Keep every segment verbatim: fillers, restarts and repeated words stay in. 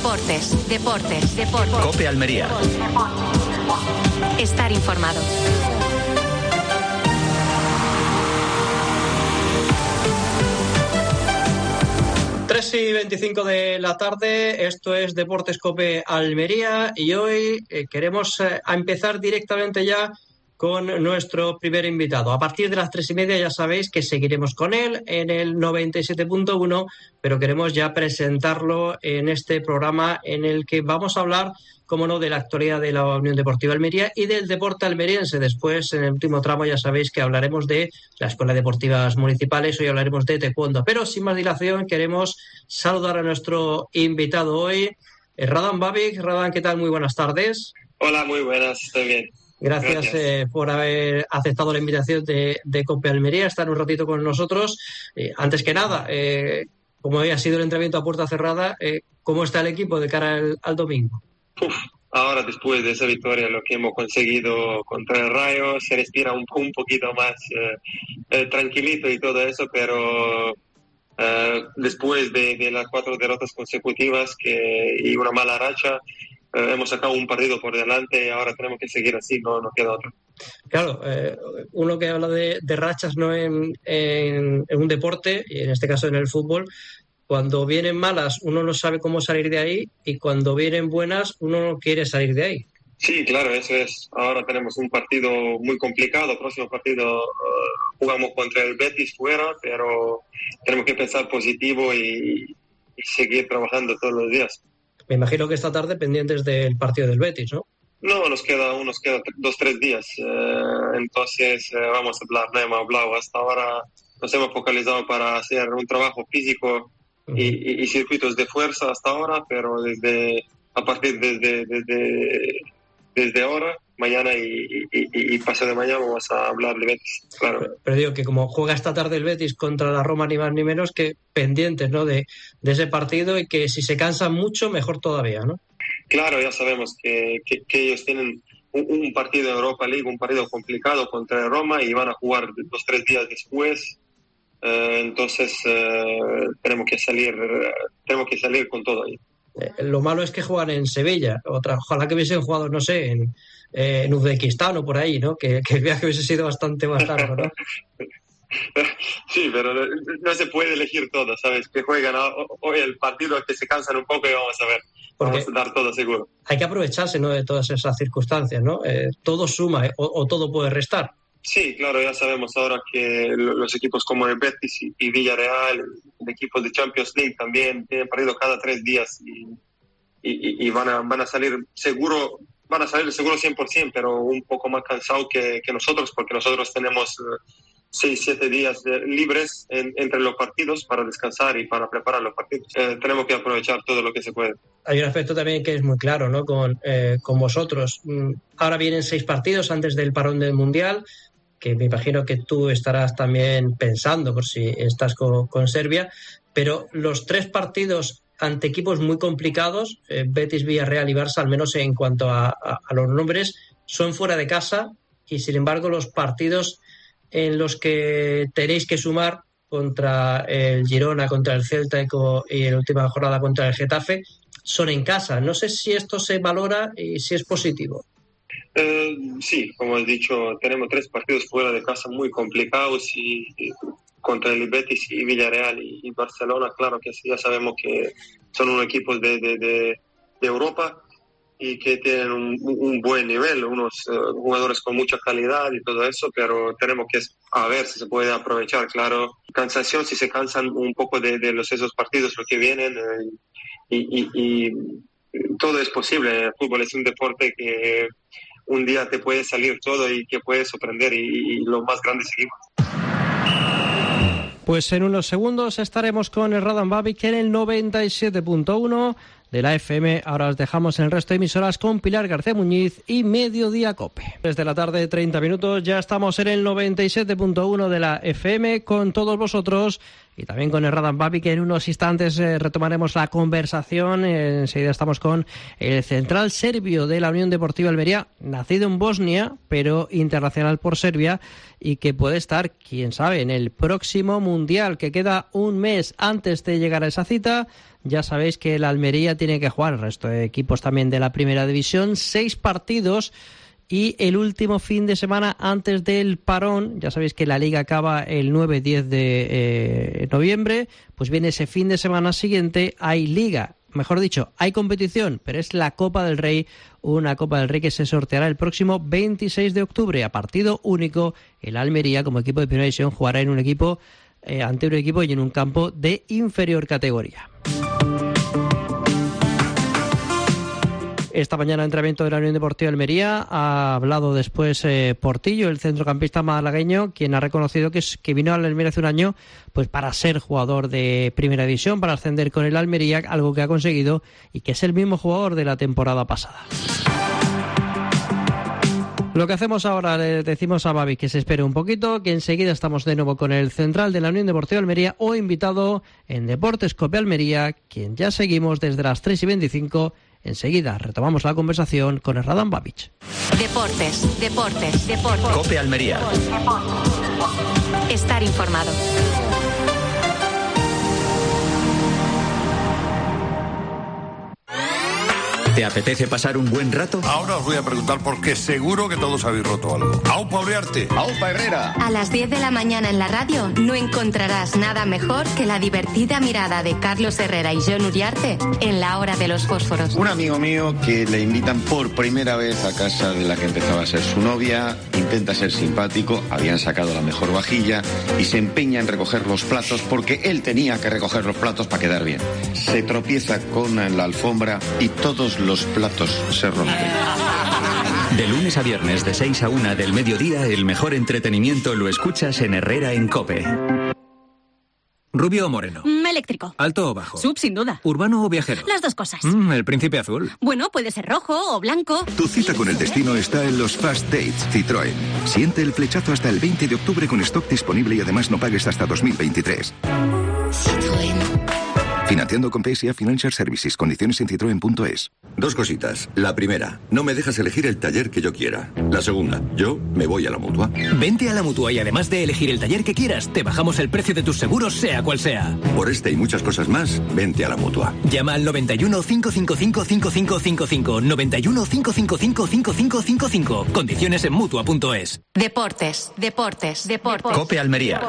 Deportes, deportes, deportes. COPE Almería. Estar informado. tres y veinticinco de la tarde, esto es Deportes COPE Almería y hoy eh, queremos eh, empezar directamente ya con nuestro primer invitado. A partir de las tres y media ya sabéis que seguiremos con él en el noventa y siete punto uno, pero queremos ya presentarlo en este programa en el que vamos a hablar, como no, de la actualidad de la Unión Deportiva Almería y del deporte almeriense. Después, en el último tramo, ya sabéis que hablaremos de las escuelas deportivas municipales, hoy hablaremos de taekwondo. Pero sin más dilación, queremos saludar a nuestro invitado hoy, Radan Babic. Radan, ¿qué tal? Muy buenas tardes. Hola, muy buenas, estoy bien. Gracias, Gracias. Eh, por haber aceptado la invitación de, de COPE Almería, estar un ratito con nosotros. Eh, antes que nada, eh, como hoy ha sido el entrenamiento a puerta cerrada, eh, ¿cómo está el equipo de cara al, al domingo? Uf, ahora después de esa victoria, lo que hemos conseguido contra el Rayo, se respira un, un poquito más eh, eh, tranquilito y todo eso, pero eh, después de, de las cuatro derrotas consecutivas que, y una mala racha, eh, hemos sacado un partido por delante y ahora tenemos que seguir así, no, no queda otro. Claro, eh, uno que habla de, de rachas no en, en, en un deporte, y en este caso en el fútbol, cuando vienen malas uno no sabe cómo salir de ahí y cuando vienen buenas uno no quiere salir de ahí. Sí, claro, eso es. Ahora tenemos un partido muy complicado. El próximo partido uh, jugamos contra el Betis fuera, pero tenemos que pensar positivo y, y seguir trabajando todos los días. Me imagino que esta tarde pendientes del partido del Betis, ¿no? No, nos queda, nos queda dos, tres días. Eh, entonces eh, vamos a hablar, no hemos hablado. Hasta ahora nos hemos focalizado para hacer un trabajo físico y, y, y circuitos de fuerza hasta ahora, pero desde a partir desde, desde, desde ahora, mañana y, y, y pasado de mañana vamos a hablar de Betis, claro. Pero, pero digo que como juega esta tarde el Betis contra la Roma, ni más ni menos, que pendientes, ¿no?, de, de ese partido, y que si se cansan mucho, mejor todavía, ¿no? Claro, ya sabemos que, que, que ellos tienen un, un partido de Europa League, un partido complicado contra el Roma y van a jugar dos tres días después. Uh, entonces uh, tenemos que salir uh, tenemos que salir con todo ahí. Eh, lo malo es que juegan en Sevilla. Otra, ojalá que hubiesen jugado, no sé, en, eh, en Uzbekistán o por ahí, ¿no? Que, que el viaje hubiese sido bastante más largo, ¿no? Sí, pero no, no se puede elegir todo, ¿sabes? Que juegan hoy el partido, que se cansan un poco y vamos a ver. Porque vamos a dar todo seguro. Hay que aprovecharse, ¿no?, de todas esas circunstancias, ¿no? Eh, todo suma, ¿eh? o, o todo puede restar. Sí, claro, ya sabemos ahora que los equipos como el Betis y Villarreal, el equipo de Champions League también tienen partido cada tres días y, y, y van, a, van a salir seguro, van a salir seguro cien por ciento, pero un poco más cansados que, que nosotros, porque nosotros tenemos seis, siete días de, libres en, entre los partidos para descansar y para preparar los partidos. Eh, tenemos que aprovechar todo lo que se puede. Hay un aspecto también que es muy claro, ¿no?, con, eh, con vosotros. Ahora vienen seis partidos antes del parón del Mundial, que me imagino que tú estarás también pensando por si estás con, con Serbia, pero los tres partidos ante equipos muy complicados, eh, Betis, Villarreal y Barça, al menos en cuanto a, a, a los nombres, son fuera de casa, y sin embargo los partidos en los que tenéis que sumar contra el Girona, contra el Celta y en la última jornada contra el Getafe son en casa. No sé si esto se valora y si es positivo. Eh, sí, como has dicho, tenemos tres partidos fuera de casa muy complicados y, y contra el Betis y Villarreal y, y Barcelona. Claro que ya sabemos que son unos equipos de, de, de, de Europa y que tienen un, un buen nivel, unos uh, jugadores con mucha calidad y todo eso, pero tenemos que a ver si se puede aprovechar. Claro, cansación, si se cansan un poco de, de los, esos partidos los que vienen eh, y, y, y todo es posible. El fútbol es un deporte que un día te puede salir todo y que puede sorprender y, y los más grandes equipos. Pues en unos segundos estaremos con el Radan Babic en el noventa y siete punto uno de la F M. Ahora os dejamos en el resto de emisoras con Pilar García Muñiz y Mediodía COPE. Desde la tarde, treinta minutos, ya estamos en el noventa y siete punto uno de la F M con todos vosotros. y también con el Radan Babic, que en unos instantes eh, retomaremos la conversación. Eh, enseguida estamos con el central serbio de la Unión Deportiva Almería, nacido en Bosnia, pero internacional por Serbia, y que puede estar, quién sabe, en el próximo Mundial, que queda un mes antes de llegar a esa cita. Ya sabéis que el Almería tiene que jugar, el resto de equipos también de la Primera División, seis partidos, y el último fin de semana antes del parón, ya sabéis que la Liga acaba el nueve diez de eh, noviembre, pues viene ese fin de semana siguiente, hay Liga. Mejor dicho, hay competición, pero es la Copa del Rey, una Copa del Rey que se sorteará el próximo veintiséis de octubre. A partido único, el Almería, como equipo de Primera División, jugará en un equipo, eh, ante un equipo y en un campo de inferior categoría. Esta mañana, entrenamiento de la Unión Deportiva Almería, ha hablado después eh, Portillo, el centrocampista malagueño, quien ha reconocido que, es, que vino al Almería hace un año pues para ser jugador de Primera División, para ascender con el Almería, algo que ha conseguido, y que es el mismo jugador de la temporada pasada. Lo que hacemos ahora, le decimos a Babi que se espere un poquito, que enseguida estamos de nuevo con el central de la Unión Deportiva Almería, o invitado en Deportes Cope Almería, quien ya seguimos desde las tres y veinticinco. Enseguida retomamos la conversación con el Radan Babic. Deportes, deportes, deportes. Cope Almería. Estar informado. ¿Te apetece pasar un buen rato? Ahora os voy a preguntar porque seguro que todos habéis roto algo. ¡Aupa Uriarte! ¡Aupa Herrera! A las diez de la mañana en la radio no encontrarás nada mejor que la divertida mirada de Carlos Herrera y John Uriarte en la hora de los fósforos. Un amigo mío que le invitan por primera vez a casa de la que empezaba a ser su novia, intenta ser simpático, habían sacado la mejor vajilla y se empeña en recoger los platos porque él tenía que recoger los platos para quedar bien. Se tropieza con la alfombra y todos los Los platos se rompen. De lunes a viernes de seis a una del mediodía, el mejor entretenimiento lo escuchas en Herrera en COPE. ¿Rubio o moreno? Mm, eléctrico. ¿Alto o bajo? Sub, sin duda. ¿Urbano o viajero? Las dos cosas. Mm, el príncipe azul. Bueno, puede ser rojo o blanco. Tu cita con el destino está en los Fast Dates Citroën. Siente el flechazo hasta el veinte de octubre con stock disponible y además no pagues hasta dos mil veintitrés. Citroën. Financiando con P S A Financial Services. Condiciones en citroen punto es. Dos cositas. La primera, no me dejas elegir el taller que yo quiera. La segunda, yo me voy a la Mutua. Vente a la Mutua y además de elegir el taller que quieras, te bajamos el precio de tus seguros, sea cual sea. Por este y muchas cosas más, vente a la Mutua. Llama al noventa y uno, cinco cinco cinco, cinco cinco cinco cinco. noventa y uno, cinco cinco cinco, cinco cinco cinco cinco. Condiciones en mutua punto es. Deportes, deportes, deportes. Cope Almería.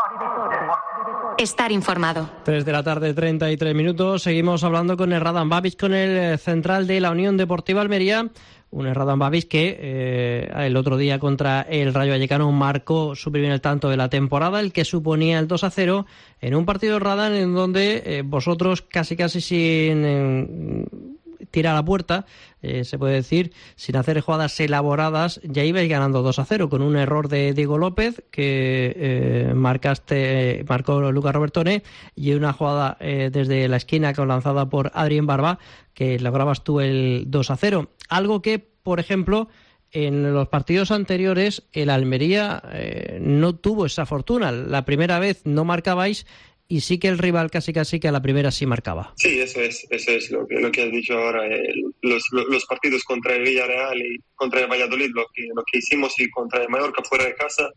Estar informado. tres de la tarde, treinta y tres minutos. Seguimos hablando con el Radan Babic, con el central de la Unión Deportiva Almería. Un Radan Babic que eh, el otro día contra el Rayo Vallecano marcó su primer tanto de la temporada, el que suponía el dos a cero, en un partido Radan en donde eh, vosotros casi casi sin... Eh, tirar a la puerta, eh, se puede decir, sin hacer jugadas elaboradas, ya ibais ganando dos a cero con un error de Diego López que eh, marcaste, marcó Lucas Robertone, y una jugada eh, desde la esquina con lanzada por Adrien Barba que lograbas tú el dos a cero. Algo que, por ejemplo, en los partidos anteriores el Almería eh, no tuvo esa fortuna. La primera vez no marcabais y sí que el rival casi casi que a la primera sí marcaba. Sí, eso es, eso es lo que, lo que has dicho ahora. Eh, los, los, los partidos contra el Villarreal y contra el Valladolid, lo que, lo que hicimos, y contra el Mallorca fuera de casa,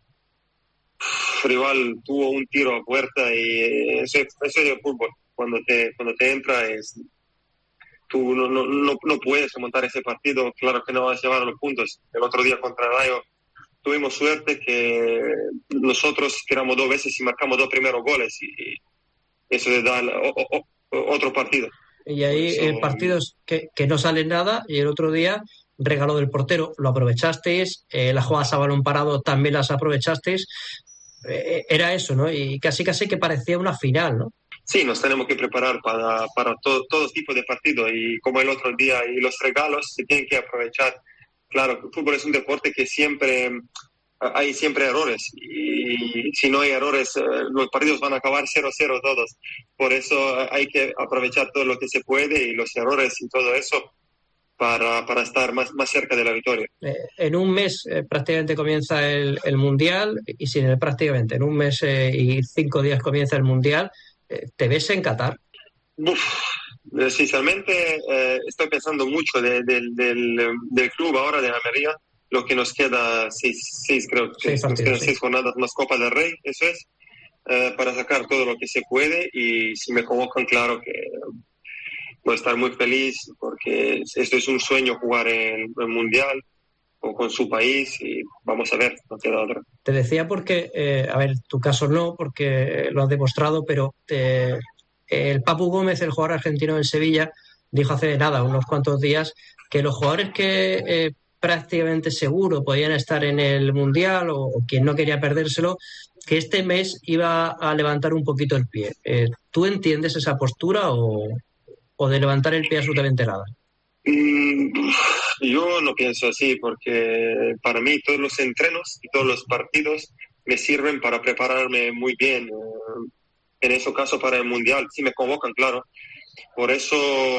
el rival tuvo un tiro a puerta, y eso, eso es el fútbol. Cuando te, cuando te entra, es, tú no, no, no, no puedes remontar ese partido. Claro que no vas a llevar los puntos. El otro día contra el Rayo tuvimos suerte que nosotros tiramos dos veces y marcamos dos primeros goles, y eso le da o, o, o, otro partido. Y ahí eso... eh, partidos que, que no salen nada, y el otro día regalo del portero, lo aprovechasteis, eh, las jugadas a balón parado también las aprovechasteis, eh, era eso, ¿no? Y casi casi que parecía una final, ¿no? Sí, nos tenemos que preparar para, para todo, todo tipo de partido, y como el otro día, y los regalos se tienen que aprovechar. Claro, el fútbol es un deporte que siempre hay siempre errores, y si no hay errores, los partidos van a acabar cero cero todos. Por eso hay que aprovechar todo lo que se puede, y los errores y todo eso para, para estar más, más cerca de la victoria. Eh, en un mes eh, prácticamente comienza el, el Mundial, y sin el prácticamente, en un mes eh, y cinco días comienza el Mundial. Eh, ¿te ves en Qatar? Uf, sinceramente eh, estoy pensando mucho de, de, del, del club ahora de Almería, lo que nos queda seis, seis creo que seis nos partidos, quedan sí. seis jornadas más Copa del Rey, eso es, eh, para sacar todo lo que se puede, y si me convocan, claro que voy a estar muy feliz, porque esto es un sueño, jugar en el Mundial o con su país, y vamos a ver, no queda otra. Te decía porque, eh, a ver, tu caso no, porque lo has demostrado, pero eh, el Papu Gómez, el jugador argentino en Sevilla, dijo hace nada, unos cuantos días, que los jugadores que eh, prácticamente seguro podían estar en el Mundial, o, o quien no quería perdérselo, que este mes iba a levantar un poquito el pie. Eh, ¿Tú entiendes esa postura o, o de levantar el pie absolutamente nada? Mm, yo no pienso así, porque para mí todos los entrenos y todos los partidos me sirven para prepararme muy bien. Eh, en ese caso, para el Mundial, si me convocan, claro. Por eso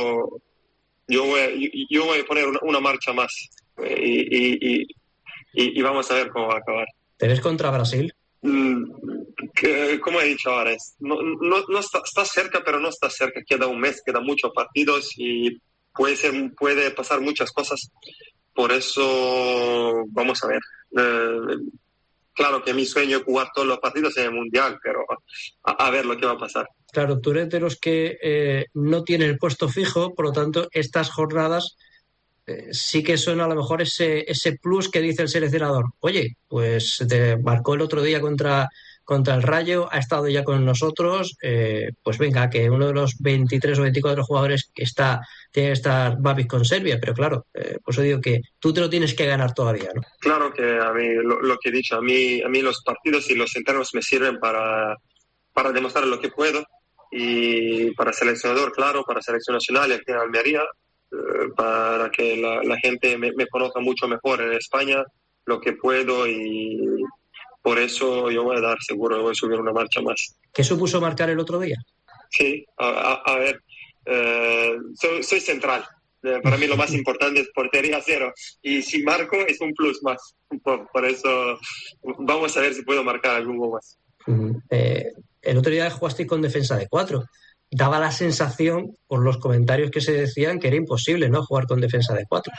yo voy a, yo, yo voy a poner una, una marcha más, eh, y, y, y, y vamos a ver cómo va a acabar. ¿Te ves contra Brasil? Mm, que, como he dicho ahora, es, no, no, no está, está cerca, pero no está cerca. Queda un mes, queda muchos partidos y puede ser, puede pasar muchas cosas. Por eso vamos a ver. Eh, claro que mi sueño es jugar todos los partidos en el Mundial, pero a, a ver lo que va a pasar. Claro, tú eres de los que eh, no tienen el puesto fijo, por lo tanto, estas jornadas eh, sí que son a lo mejor ese, ese plus que dice el seleccionador. Oye, pues te marcó el otro día contra, contra el Rayo, ha estado ya con nosotros, eh, pues venga, que uno de los veintitrés o veinticuatro jugadores que está, tiene que estar Babis con Serbia, pero claro, eh, pues yo digo que tú te lo tienes que ganar todavía, ¿no? Claro que a mí, lo, lo que he dicho, a mí, a mí los partidos y los entrenos me sirven para, para demostrar lo que puedo. Y para seleccionador, claro, para selección nacional aquí en Almería, eh, para que la, la gente me, me conozca mucho mejor en España, lo que puedo, y por eso yo voy a dar seguro, voy a subir una marcha más. ¿Qué supuso marcar el otro día? Sí, a, a, a ver, eh, soy, soy central. Eh, para mí lo más importante es portería cero, y si marco es un plus más. Por, por eso vamos a ver si puedo marcar algún gol más. Uh-huh. Eh, el otro día jugaste con defensa de cuatro. Daba la sensación, por los comentarios que se decían, que era imposible, ¿no?, jugar con defensa de cuatro.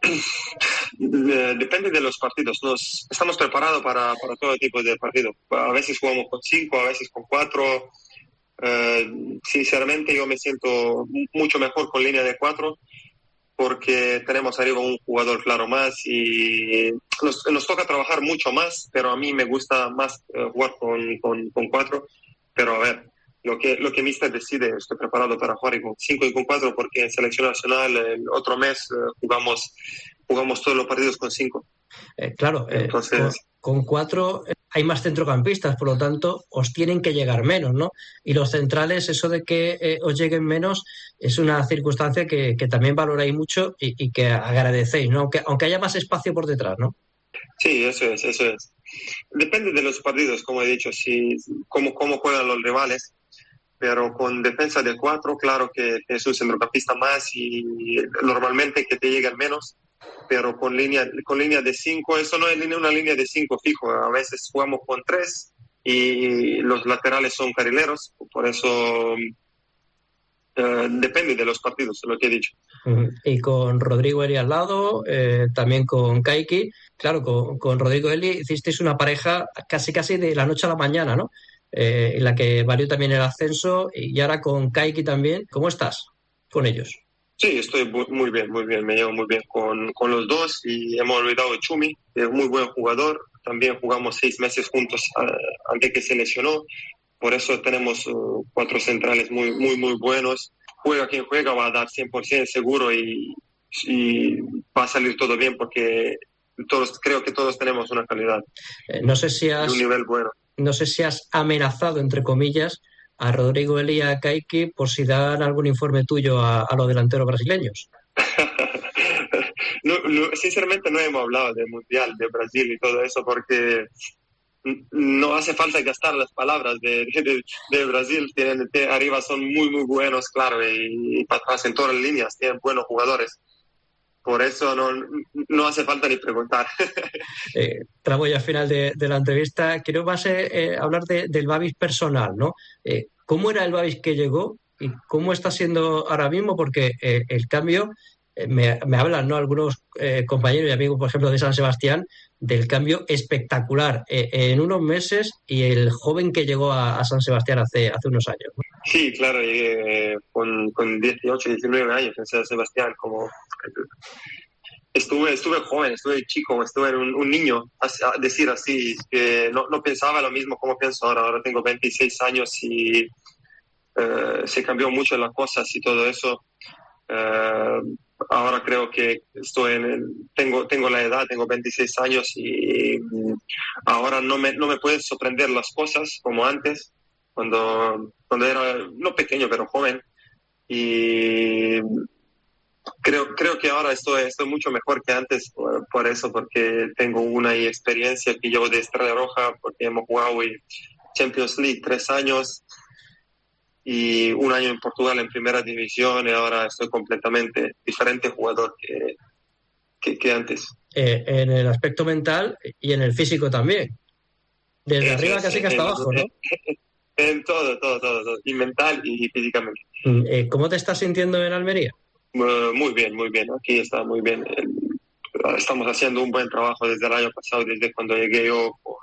Depende de los partidos. Nos estamos preparados para, para todo tipo de partidos. A veces jugamos con cinco, a veces con cuatro. Eh, sinceramente, yo me siento mucho mejor con línea de cuatro, porque tenemos arriba un jugador claro más, y nos, nos toca trabajar mucho más, pero a mí me gusta más uh, jugar con, con, con cuatro. Pero a ver, lo que lo que Mister decide, estoy preparado para jugar con cinco y con cuatro, porque en selección nacional el otro mes uh, jugamos jugamos todos los partidos con cinco. Eh, claro, eh, entonces con, con cuatro hay más centrocampistas, por lo tanto os tienen que llegar menos, ¿no? Y los centrales, eso de que eh, os lleguen menos es una circunstancia que, que también valoráis mucho y, y que agradecéis, ¿no? Aunque, aunque haya más espacio por detrás, ¿no? Sí, eso es, eso es. Depende de los partidos, como he dicho, si cómo, cómo juegan los rivales, pero con defensa de cuatro, claro que es un centrocampista más, y normalmente que te llegan menos, pero con línea, con línea de cinco, eso no es una línea de cinco fijo. A veces jugamos con tres y los laterales son carrileros, por eso eh, depende de los partidos, lo que he dicho. Uh-huh. Y con Rodrigo Eli al lado, eh, también con Kaiki. Claro, con, con Rodrigo Eli hicisteis una pareja casi casi de la noche a la mañana, ¿no? Eh, en la que valió también el ascenso, y ahora con Kaiki también. ¿Cómo estás con ellos? Sí, estoy muy bien, muy bien, me llevo muy bien con, con los dos, y hemos olvidado de Chumi, que es un muy buen jugador. También jugamos seis meses juntos uh, antes que se lesionó, por eso tenemos uh, cuatro centrales muy, muy, muy buenos. Juega quien juega, va a dar cien por ciento seguro, y, y va a salir todo bien, porque todos, creo que todos tenemos una calidad, eh, no sé si has, un nivel bueno. No sé si has amenazado, entre comillas, a Rodrigo Eli y a Kaiki por si dan algún informe tuyo a, a los delanteros brasileños. no, no, sinceramente no hemos hablado del Mundial de Brasil y todo eso, porque no hace falta gastar las palabras de, de, de Brasil. Tienen, tienen, arriba son muy muy buenos, claro, y, y para atrás en todas las líneas tienen buenos jugadores. por eso no, no hace falta ni preguntar. eh, tramo ya final de, de la entrevista. Quiero más eh, hablar de, del Babis personal, ¿no? Eh, ¿Cómo era el Babis que llegó y cómo está siendo ahora mismo? Porque eh, el cambio, eh, me, me hablan, ¿no?, algunos eh, compañeros y amigos, por ejemplo, de San Sebastián, del cambio espectacular eh, en unos meses y el joven que llegó a, a San Sebastián hace, hace unos años, ¿no? Sí, claro, llegué con, con dieciocho, diecinueve años en San Sebastián, como estuve, estuve joven, estuve chico, estuve un, un niño, a decir así, que no, no pensaba lo mismo como pienso ahora. Ahora tengo veintiséis años y eh, se cambió mucho las cosas y todo eso. Eh, ahora creo que estoy en el, tengo, tengo la edad, tengo veintiséis años y ahora no me, no me pueden sorprender las cosas como antes, cuando, cuando era, no pequeño, pero joven. Y creo, creo que ahora estoy, estoy mucho mejor que antes por, por eso, porque tengo una experiencia que llevo de Estrella Roja, porque hemos jugado en Champions League tres años y un año en Portugal en primera división, y ahora estoy completamente diferente jugador que, que, que antes. Eh, en el aspecto mental y en el físico también. Desde eh, arriba casi que hasta en, abajo, ¿no? En todo, todo, todo, todo, y mental y físicamente. Eh, ¿Cómo te estás sintiendo en Almería? Uh, muy bien, muy bien. Aquí está muy bien. El, estamos haciendo un buen trabajo desde el año pasado, desde cuando llegué yo. Con,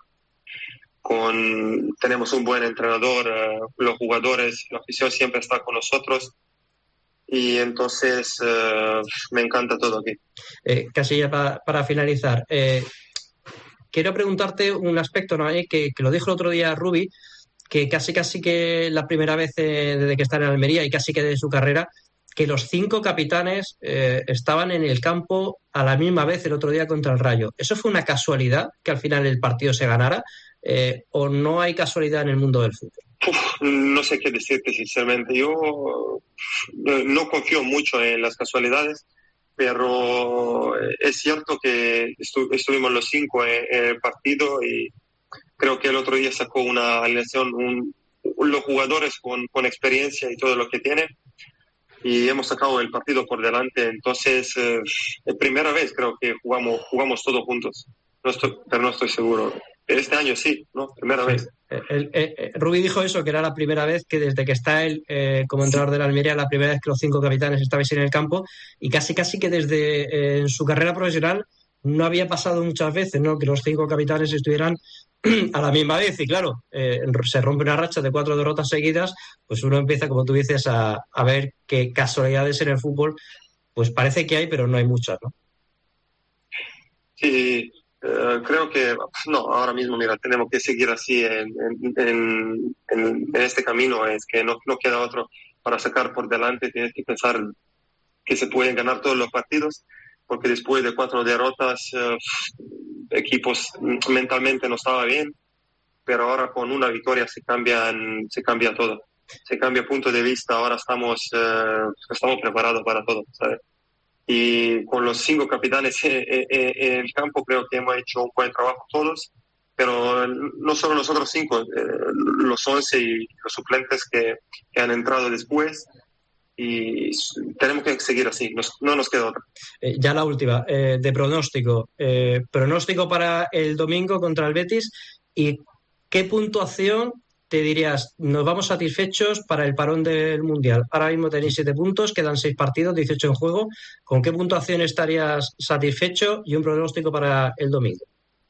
con tenemos un buen entrenador, uh, los jugadores, la afición siempre está con nosotros. Y entonces uh, me encanta todo aquí. Eh, casi ya para, para finalizar, eh, quiero preguntarte un aspecto, ¿no?, eh, que, que lo dijo el otro día Rubi, que casi casi que la primera vez eh, desde que está en Almería y casi que desde su carrera, que los cinco capitanes eh, estaban en el campo a la misma vez el otro día contra el Rayo. ¿Eso fue una casualidad, que al final el partido se ganara, eh, o no hay casualidad en el mundo del fútbol? Uf, no sé qué decirte, sinceramente. Yo no confío mucho en las casualidades, pero es cierto que estu- estuvimos los cinco en, en el partido y creo que el otro día sacó una alineación, un, los jugadores con, con experiencia y todo lo que tienen, y hemos sacado el partido por delante. Entonces, eh, es primera vez creo que jugamos jugamos todos juntos, no estoy, pero no estoy seguro. Este año sí, ¿no? Primera Sí. vez. El, el, el, Rubi dijo eso, que era la primera vez que desde que está él eh, como entrenador de la Almería, la primera vez que los cinco capitanes estabais en el campo, y casi casi que desde eh, en su carrera profesional no había pasado muchas veces, ¿no?, que los cinco capitanes estuvieran a la misma vez. Y claro, eh, se rompe una racha de cuatro derrotas seguidas, pues uno empieza, como tú dices, a, a ver qué casualidades en el fútbol, pues parece que hay, pero no hay muchas, ¿no? Sí, uh, creo que no, ahora mismo, mira, tenemos que seguir así en, en, en, en este camino, es que no, no queda otro para sacar por delante. Tienes que pensar que se pueden ganar todos los partidos, porque después de cuatro derrotas, uh, equipos mentalmente no estaba bien, pero ahora con una victoria se cambian, se cambia todo, se cambia punto de vista. Ahora estamos, uh, estamos preparados para todo, ¿sabes? Y con los cinco capitanes en, en, en el campo creo que hemos hecho un buen trabajo todos, pero no solo nosotros cinco, eh, los once y los suplentes que, que han entrado después, y tenemos que seguir así, nos, no nos queda otra. Eh, ya la última, eh, de pronóstico. Eh, pronóstico para el domingo contra el Betis, y ¿qué puntuación te dirías? Nos vamos satisfechos para el parón del Mundial. Ahora mismo tenéis siete puntos, quedan seis partidos, dieciocho en juego. ¿Con qué puntuación estarías satisfecho? Y un pronóstico para el domingo.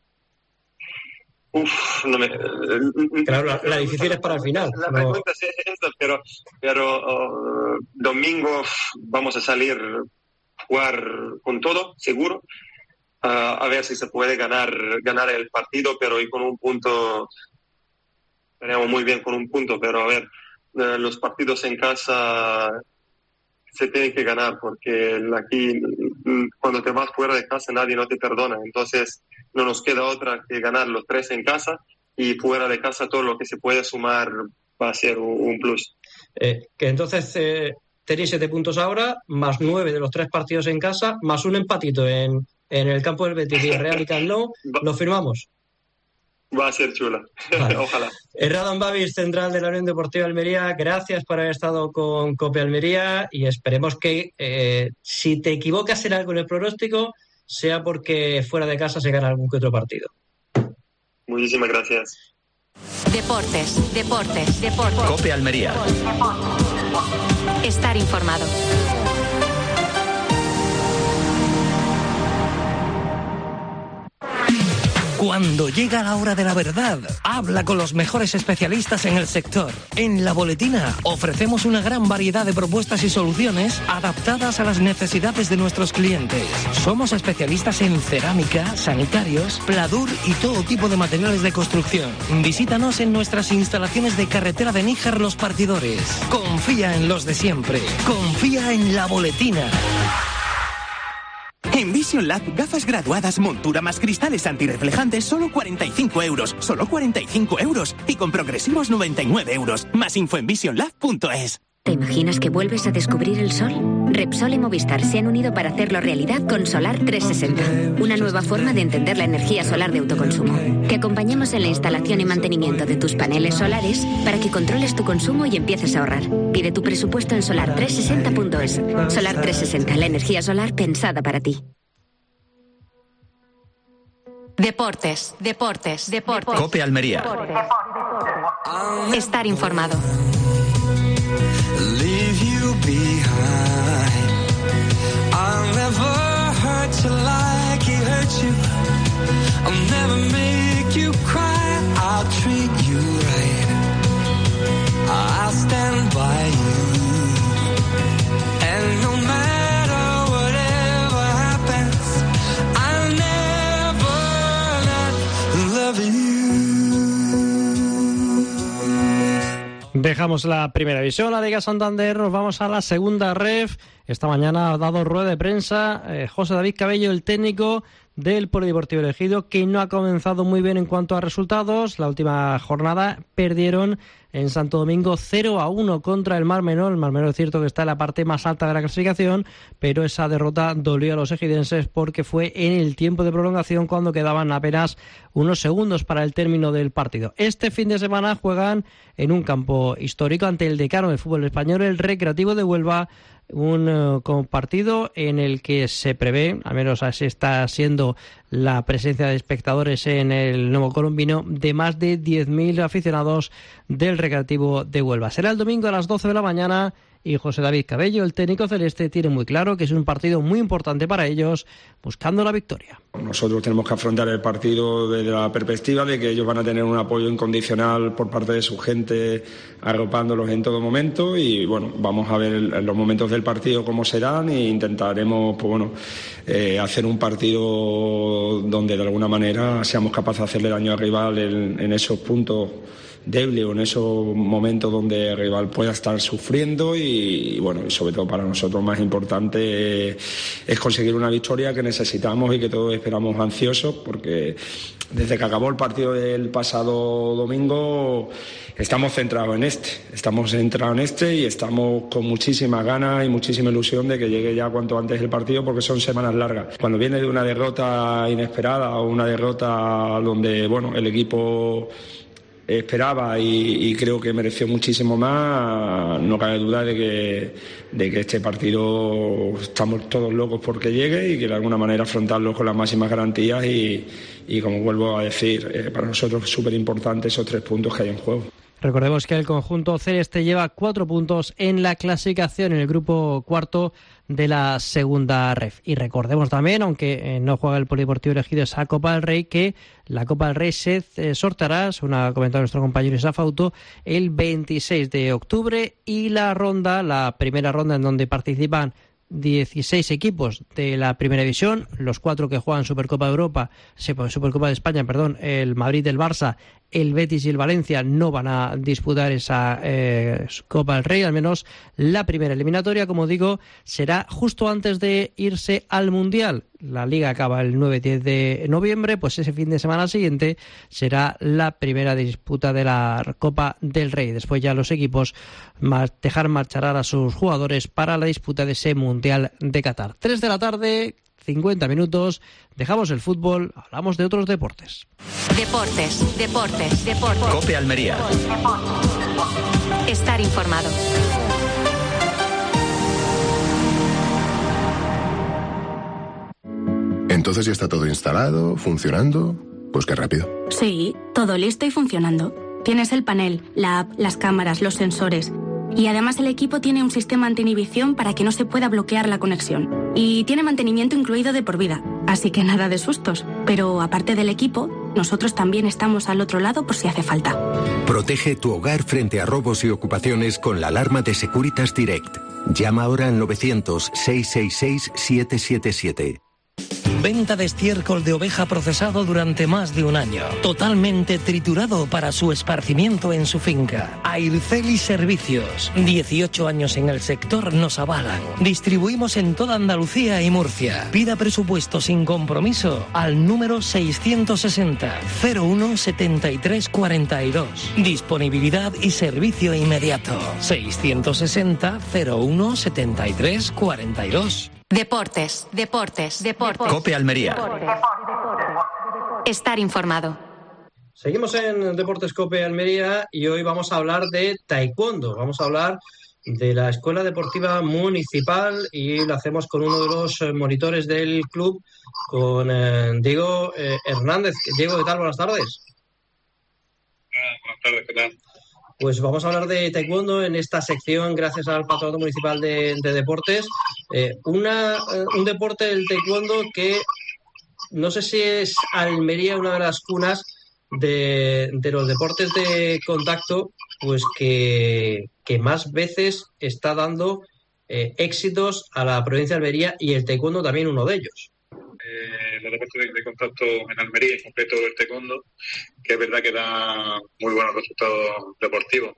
Uf, no me... Claro, la, la difícil es para el final. La no... pregunta es esta, pero, pero uh, domingo vamos a salir a jugar con todo, seguro. Uh, a ver si se puede ganar, ganar el partido, pero y con un punto... Tenemos muy bien con un punto, pero a ver, uh, los partidos en casa se tienen que ganar, porque aquí cuando te vas fuera de casa nadie no te perdona. Entonces no nos queda otra que ganar los tres en casa, y fuera de casa todo lo que se puede sumar va a ser un, un plus. Eh, que entonces eh, tenéis siete puntos ahora, más nueve de los tres partidos en casa, más un empatito en, en el campo del Betis, Villarreal y Camp Nou. ¿Lo firmamos? Va a ser chula, vale. Ojalá. Radon Babis, central de la Unión Deportiva Almería, gracias por haber estado con COPE Almería y esperemos que eh, si te equivocas en algo en el pronóstico, sea porque fuera de casa se gana algún que otro partido. Muchísimas gracias. Deportes, deportes, deportes. COPE Almería. Estar informado. Cuando llega la hora de la verdad, habla con los mejores especialistas en el sector. En La Boletina ofrecemos una gran variedad de propuestas y soluciones adaptadas a las necesidades de nuestros clientes. Somos especialistas en cerámica, sanitarios, pladur y todo tipo de materiales de construcción. Visítanos en nuestras instalaciones de Carretera de Níjar Los Partidores. Confía en los de siempre. Confía en La Boletina. En Vision Lab, gafas graduadas, montura más cristales antirreflejantes, solo cuarenta y cinco euros. Solo cuarenta y cinco euros. Y con progresivos noventa y nueve euros. Más info en vision lab punto es. ¿Te imaginas que vuelves a descubrir el sol? Repsol y Movistar se han unido para hacerlo realidad con Solar trescientos sesenta, una nueva forma de entender la energía solar de autoconsumo. Te acompañamos en la instalación y mantenimiento de tus paneles solares para que controles tu consumo y empieces a ahorrar. Pide tu presupuesto en solar trescientos sesenta punto es. Solar trescientos sesenta, la energía solar pensada para ti. Deportes, deportes, deportes. COPE Almería. Estar informado. Leave you behind. I'll never hurt you like he hurt you. I'll never make you cry. I'll treat you right. I'll stand by you. And no matter whatever happens, I'll never not love you. Dejamos la primera división, la Liga Santander, nos vamos a la segunda ref. Esta mañana ha dado rueda de prensa eh, José David Cabello, el técnico del Polideportivo Ejido, que no ha comenzado muy bien en cuanto a resultados. La última jornada perdieron en Santo Domingo cero a uno contra el Mar Menor. El Mar Menor es cierto que está en la parte más alta de la clasificación, pero esa derrota dolió a los ejidenses porque fue en el tiempo de prolongación cuando quedaban apenas unos segundos para el término del partido. Este fin de semana juegan en un campo histórico ante el decano del fútbol español, el Recreativo de Huelva, un uh, partido en el que se prevé, al menos así está siendo la presencia de espectadores en el Nuevo Colombino, de más de diez mil aficionados del Recreativo de Huelva. Será el domingo a las doce de la mañana y José David Cabello, el técnico celeste, tiene muy claro que es un partido muy importante para ellos, buscando la victoria. Nosotros tenemos que afrontar el partido desde la perspectiva de que ellos van a tener un apoyo incondicional por parte de su gente, arropándolos en todo momento, y bueno, vamos a ver en los momentos del partido cómo serán e intentaremos pues bueno eh, hacer un partido donde de alguna manera seamos capaces de hacerle daño al rival en, en esos puntos débiles o en esos momentos donde el rival pueda estar sufriendo, y, y bueno, y sobre todo para nosotros más importante eh, es conseguir una victoria que necesitamos y que todos esperamos ansiosos, porque desde que acabó el partido del pasado domingo estamos centrados en este, estamos centrados en este y estamos con muchísimas ganas y muchísima ilusión de que llegue ya cuanto antes el partido, porque son semanas largas. Cuando viene de una derrota inesperada o una derrota donde bueno el equipo esperaba y, y creo que mereció muchísimo más, no cabe duda de que, de que este partido estamos todos locos porque llegue y que de alguna manera afrontarlo con las máximas garantías y, y como vuelvo a decir, eh, para nosotros es súper importante esos tres puntos que hay en juego. Recordemos que el conjunto celeste lleva cuatro puntos en la clasificación en el grupo cuarto de la segunda ref. Y recordemos también, aunque eh, no juega el Polideportivo Ejido esa Copa del Rey, que la Copa del Rey se eh, sorteará, según ha comentado nuestro compañero Isaac Fauto, el veintiséis de octubre, y la ronda, la primera ronda en donde participan dieciséis equipos de la primera división, los cuatro que juegan Supercopa de Europa, Supercopa de España, perdón, el Madrid, el Barça, el Betis y el Valencia no van a disputar esa eh, Copa del Rey, al menos la primera eliminatoria, como digo, será justo antes de irse al Mundial. La Liga acaba el nueve diez de noviembre, pues ese fin de semana siguiente será la primera disputa de la Copa del Rey. Después ya los equipos dejar marchar a sus jugadores para la disputa de ese Mundial de Qatar. Tres de la tarde, cincuenta minutos. Dejamos el fútbol, hablamos de otros deportes. Deportes, deportes, deportes. COPE Almería. Estar informado. Entonces ya está todo instalado, funcionando. Pues qué rápido. Sí, todo listo y funcionando. Tienes el panel, la app, las cámaras, los sensores. Y además el equipo tiene un sistema anti-inhibición para que no se pueda bloquear la conexión. Y tiene mantenimiento incluido de por vida, así que nada de sustos. Pero aparte del equipo, nosotros también estamos al otro lado por si hace falta. Protege tu hogar frente a robos y ocupaciones con la alarma de Securitas Direct. Llama ahora al novecientos, seiscientos sesenta y seis, setecientos setenta y siete. Venta de estiércol de oveja procesado durante más de un año. Totalmente triturado para su esparcimiento en su finca. Airceli Servicios. dieciocho años en el sector nos avalan. Distribuimos en toda Andalucía y Murcia. Pida presupuesto sin compromiso al número seiscientos sesenta, cero uno, setenta y tres cuarenta y dos. Disponibilidad y servicio inmediato. seiscientos sesenta, cero uno, setenta y tres cuarenta y dos. Deportes, deportes, deportes. COPE Almería. Estar informado. Seguimos en Deportes COPE Almería y hoy vamos a hablar de taekwondo. Vamos a hablar de la Escuela Deportiva Municipal y lo hacemos con uno de los monitores del club, con eh, Diego eh, Hernández. Diego, ¿qué tal? Buenas tardes. Ah, buenas tardes, ¿qué tal? Pues vamos a hablar de taekwondo en esta sección gracias al Patronato Municipal de, de Deportes. Eh, una, un deporte del taekwondo que no sé si es Almería una de las cunas de, de los deportes de contacto, pues que, que más veces está dando eh, éxitos a la provincia de Almería y el taekwondo también uno de ellos. Eh, los deportes de, de contacto en Almería, en concreto el taekwondo, que es verdad que da muy buenos resultados deportivos.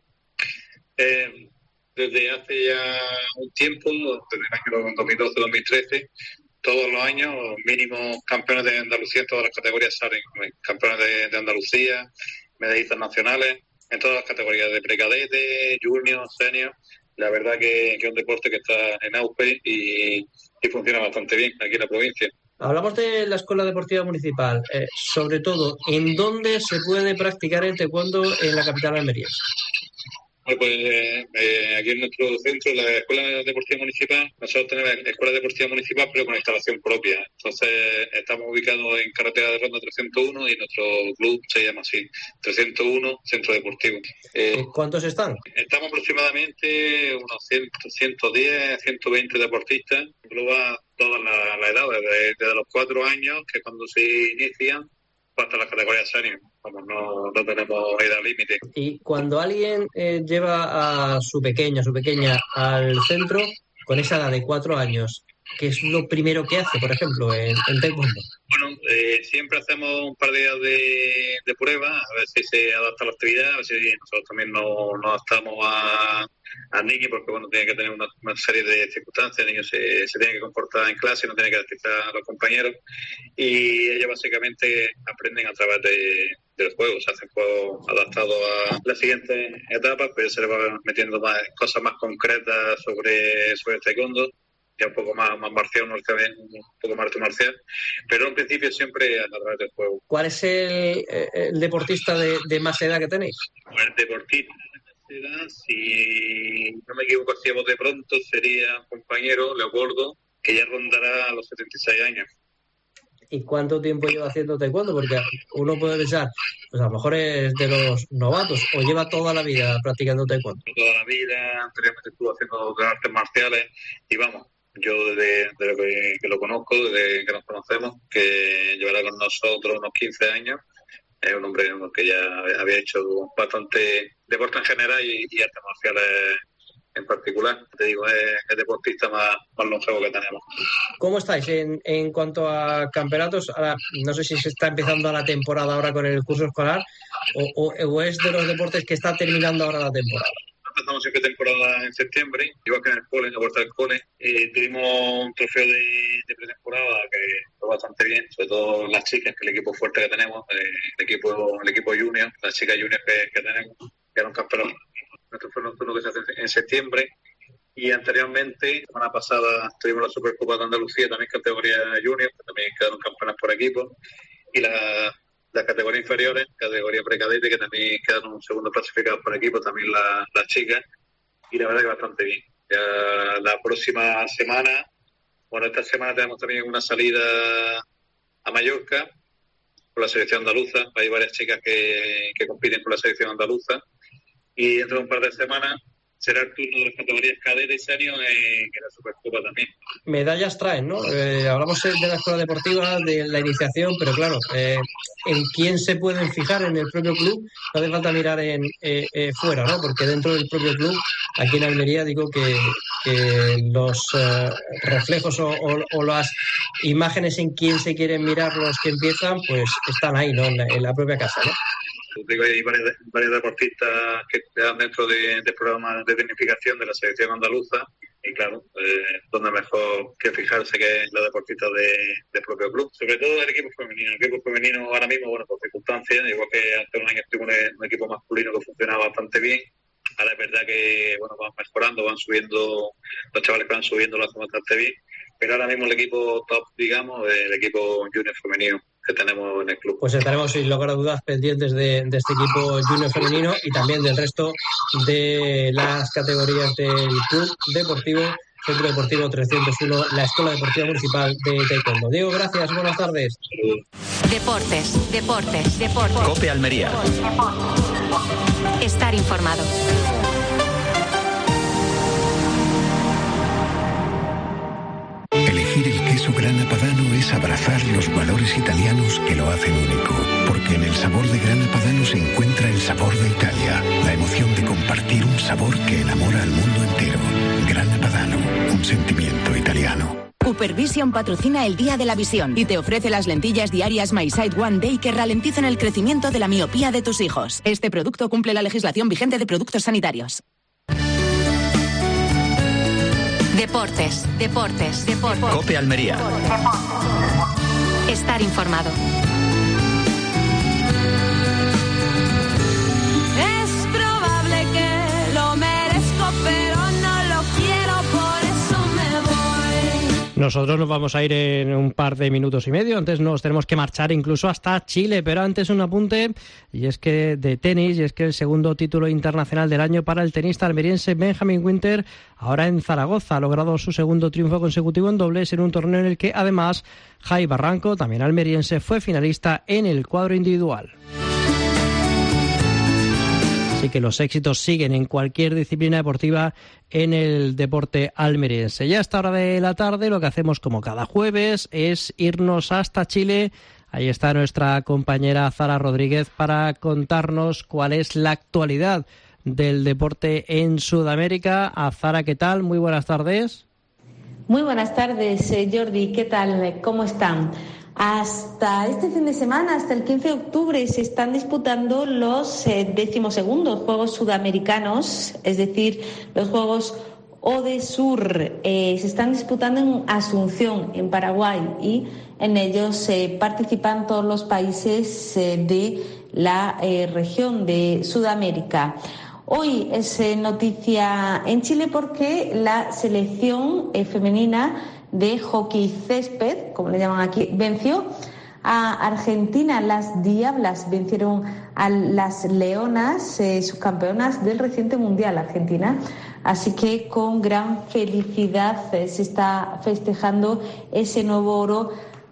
Eh, desde hace ya un tiempo, desde el año dos mil doce dos mil trece, todos los años mínimo campeones de Andalucía en todas las categorías salen, campeones de, de Andalucía, medallistas nacionales, en todas las categorías de precadete, junior, senior. La verdad que, que es un deporte que está en auge y, y funciona bastante bien aquí en la provincia. Hablamos de la Escuela Deportiva Municipal, eh, sobre todo, ¿en dónde se puede practicar el taekwondo en la capital de Almería? Bueno, pues eh, eh, aquí en nuestro centro, la Escuela Deportiva Municipal, nosotros tenemos Escuela Deportiva Municipal, pero con instalación propia. Entonces, estamos ubicados en Carretera de Ronda trescientos uno y nuestro club se llama así, trescientos uno Centro Deportivo. Eh, ¿Cuántos están? Estamos aproximadamente unos cien, ciento diez, ciento veinte deportistas, engloba todas las la edades, desde, desde los cuatro años, que es cuando se inician, hasta las categorías senior. Como no, no tenemos edad límite. Y cuando alguien eh, lleva a su pequeña, a su pequeña al centro, con esa edad de cuatro años, ¿qué es lo primero que hace, por ejemplo, en, en taekwondo? Bueno, eh, siempre hacemos un par de días de, de prueba, a ver si se adapta a la actividad, a ver si nosotros también nos, nos adaptamos a, al niño, porque bueno, tiene que tener una, una serie de circunstancias, el niño se, se tiene que comportar en clase, no tiene que despistar a los compañeros, y ellos básicamente aprenden a través de del juego, se hacen juegos adaptados a las siguientes etapas, pero se le va metiendo más cosas más concretas sobre, sobre el taekwondo, ya un poco más, más marcial, un poco más arte marcial, pero en principio siempre a través del juego. ¿Cuál es el, el deportista de, de más edad que tenéis? El deportista de más edad, si no me equivoco, si de pronto sería un compañero, Leopoldo, que ya rondará a los setenta y seis años. ¿Y cuánto tiempo lleva haciendo taekwondo? Porque uno puede pensar, pues a lo mejor es de los novatos, o lleva toda la vida practicando taekwondo. Toda la vida, anteriormente estuvo haciendo artes marciales, y vamos, yo desde, desde que, que lo conozco, desde que nos conocemos, que llevará con nosotros unos quince años, es un hombre que ya había hecho bastante deporte en general y, y artes marciales en particular. Te digo, es el deportista más, más longevo que tenemos. ¿Cómo estáis en, en cuanto a campeonatos? Ahora, no sé si se está empezando la temporada ahora con el curso escolar o, o, o es de los deportes que está terminando ahora la temporada. Empezamos siempre temporada en septiembre, igual que en el cole, en la puerta del cole. Eh, tuvimos un trofeo de, de pretemporada que fue bastante bien, sobre todo las chicas, que es el equipo fuerte que tenemos, eh, el equipo el equipo junior, las chicas juniors que, que tenemos, que eran campeones. Nuestro fue uno que se hace en septiembre Y anteriormente, la semana pasada, tuvimos la Supercopa de Andalucía, también categoría junior, que también quedaron campeonas por equipo. Y la, las categorías inferiores, categoría precadete, que también quedaron segundo clasificados por equipo, también la, las chicas. Y la verdad que bastante bien. Ya la próxima semana, bueno, esta semana tenemos también una salida a Mallorca con la selección andaluza. Hay varias chicas que, que compiten con la selección andaluza. Y dentro de un par de semanas será el turno de las categorías cadete y senior en, en la Supercopa también. Medallas traen, ¿no? Eh, hablamos de la escuela deportiva, de la iniciación, pero claro, eh, en quién se pueden fijar en el propio club, no hace falta mirar en eh, eh, fuera, ¿no? Porque dentro del propio club, aquí en Almería, digo que, que los eh, reflejos o, o, o las imágenes en quién se quieren mirar los que empiezan, pues están ahí, ¿no? En la, en la propia casa, ¿no? Digo, hay varios, varios deportistas que quedan dentro del de programa de tecnificación de la selección andaluza y claro, eh, donde mejor que fijarse que es la deportista de, del propio club, sobre todo el equipo femenino. El equipo femenino ahora mismo, bueno, por circunstancias, igual que hace un año estuvo un, un equipo masculino que funcionaba bastante bien. Ahora es verdad que bueno, van mejorando, van subiendo, los chavales que van subiendo lo hacen bastante bien, pero ahora mismo el equipo top, digamos, el equipo junior femenino que tenemos en el club. Pues estaremos sin lugar a dudas pendientes de, de este equipo junior femenino y también del resto de las categorías del Club Deportivo Centro Deportivo trescientos uno, la Escuela Deportiva Municipal de Taekwondo. Diego, gracias, buenas tardes. Deportes, deportes, deportes. COPE Almería. Estar informado. Elegir el queso Grana Padano es abrazar los valores italianos que lo hacen único, porque en el sabor de Grana Padano se encuentra el sabor de Italia, la emoción de compartir un sabor que enamora al mundo entero. Grana Padano, un sentimiento italiano. Supervision patrocina el Día de la Visión y te ofrece las lentillas diarias My Sight One Day que ralentizan el crecimiento de la miopía de tus hijos. Este producto cumple la legislación vigente de productos sanitarios. Deportes, deportes, deportes. COPE Almería. Estar informado. Es probable que lo merezco, pero no lo quiero, por eso me voy. Nosotros nos vamos a ir en un par de minutos y medio. Antes nos tenemos que marchar incluso hasta Chile, pero antes un apunte, y es que de tenis, y es que el segundo título internacional del año para el tenista almeriense Benjamin Winter, ahora en Zaragoza, ha logrado su segundo triunfo consecutivo en dobles en un torneo en el que además Jai Barranco, también almeriense, fue finalista en el cuadro individual. Así que los éxitos siguen en cualquier disciplina deportiva en el deporte almeriense. Ya a esta hora de la tarde lo que hacemos como cada jueves es irnos hasta Chile. Ahí está nuestra compañera Zara Rodríguez para contarnos cuál es la actualidad del deporte en Sudamérica. A Zara, ¿qué tal? Muy buenas tardes. Muy buenas tardes, Jordi. ¿Qué tal? ¿Cómo están? Hasta este fin de semana, hasta el quince de octubre, se están disputando los eh, decimosegundos Juegos Sudamericanos, es decir, los Juegos Odesur. Eh, se están disputando en Asunción, en Paraguay, y en ellos eh, participan todos los países eh, de la eh, región de Sudamérica. Hoy es eh, noticia en Chile porque la selección eh, femenina de hockey césped, como le llaman aquí, venció a Argentina. Las Diablas vencieron a las Leonas, eh, subcampeonas del reciente Mundial Argentina. Así que con gran felicidad eh, se está festejando ese nuevo oro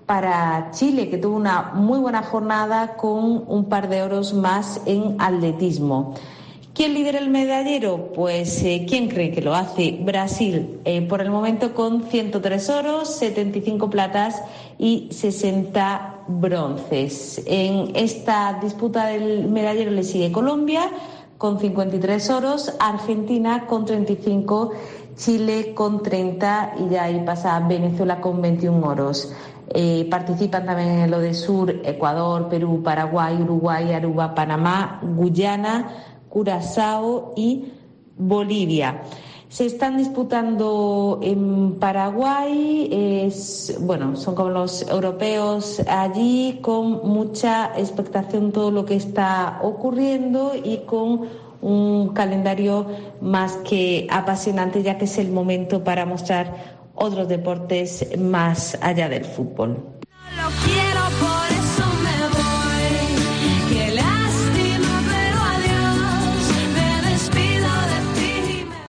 para Chile, que tuvo una muy buena jornada con un par de oros más en atletismo. ¿Quién lidera el medallero? Pues, eh, ¿quién cree que lo hace? Brasil, eh, por el momento con ciento tres oros, setenta y cinco platas y sesenta bronces. En esta disputa del medallero le sigue Colombia con cincuenta y tres oros, Argentina con treinta y cinco, Chile con treinta y de ahí pasa Venezuela con veintiún oros. Eh, participan también en el Odesur Ecuador, Perú, Paraguay, Uruguay, Aruba, Panamá, Guyana, Curazao y Bolivia. Se están disputando en Paraguay, es, bueno, son como los europeos allí, con mucha expectación todo lo que está ocurriendo y con un calendario más que apasionante, ya que es el momento para mostrar otros deportes más allá del fútbol. No lo quiero.